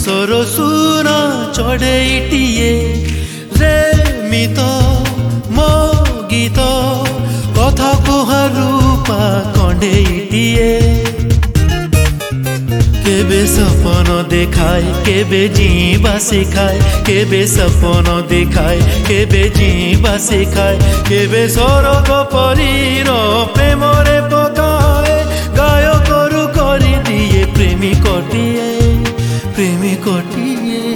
ଆକାଶର ସୁର ଚଢ଼େଇଟିଏ ରେ ମିତ ମୋ ଗୀତ କଥା କୁହା ରୂପା କଣ୍ଢେଇଟିଏ केबे सपन देखाय केबे जीवा सिखाय केबे सपन देखाय केबे जीवा सिखाय केबे सरग परीर प्रेम रे पकाय गाय करू करी दिए प्रेमिकटिए प्रेमिकटिए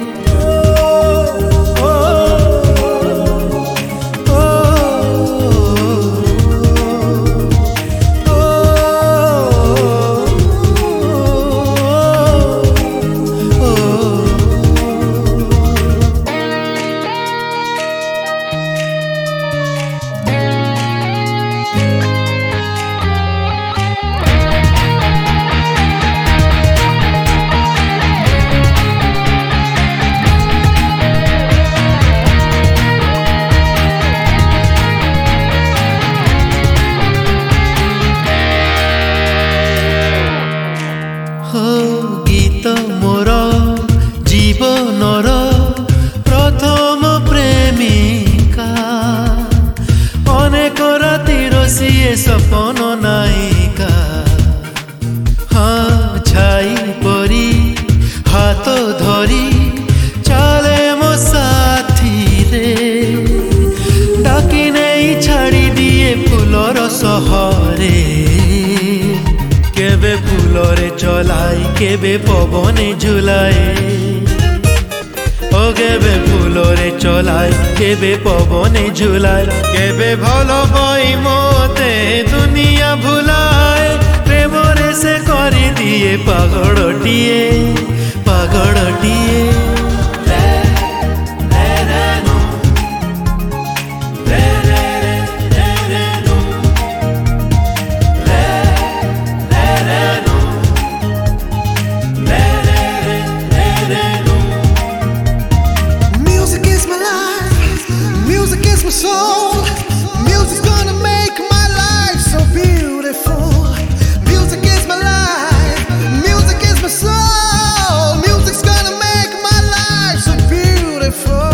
गीत मोर जीवनर प्रथम प्रेमिका अनेक रातिर सीए सपन नायिका हाँ छाई परी हाथ धरी चले मो साथी रे डाकी नहीं छाड़ी दिए फूलर सहरे केबे फूलरे चलाई केबे पवने झुलाए ओ केबे फूलरे चलाई केबे पवने झुलाए केबे भलो बई मोते दुनिया भुलाए प्रेम रे से करी दिए पागड़टिए पागड़टिए my soul. Music's gonna make my life so beautiful. Music is my life. Music is my soul. Music's gonna make my life so beautiful.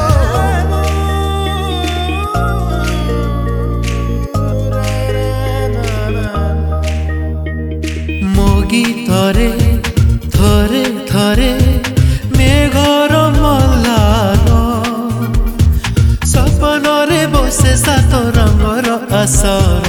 मोगी थरे थरे थरे मेघर मल्लार सपनरे बसे सात रंगर आसर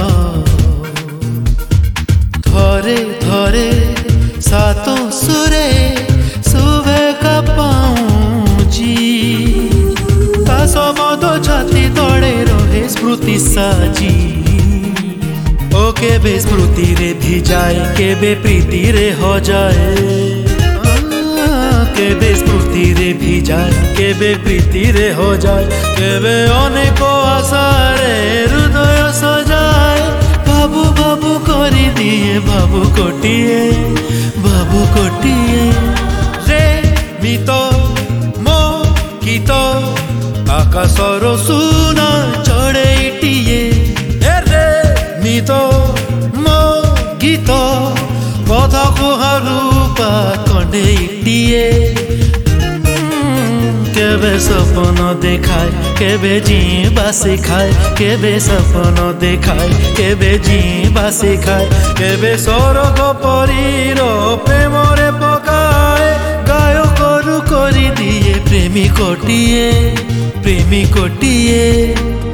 थरे थरे सात सुरे सुबह पाऊँजी ता सबद छाती तले रहे स्मृति साजी ओ केबे स्मृति रे भिजाए केबे प्रीति रे हो जाए केबे स्मृति रे भिजाए केबे प्रीति रे हो जाए केबे अनेक आशारे हृदय सजाए बाबू बाबू करी दिए बाबू कोटिए रे मित मो गीत आकाशर सुना चढ़ेइटिए रे मित मो गीत कथा कुहा रूपा कण्ढेइटिए केबे सपन देखाय केबे जीवा सिखाय केबे सपन देखाय केबे जीवा सिखाय केबे सरग परीर प्रेम रे पकाय गाय करू करी दिए प्रेमिकटिए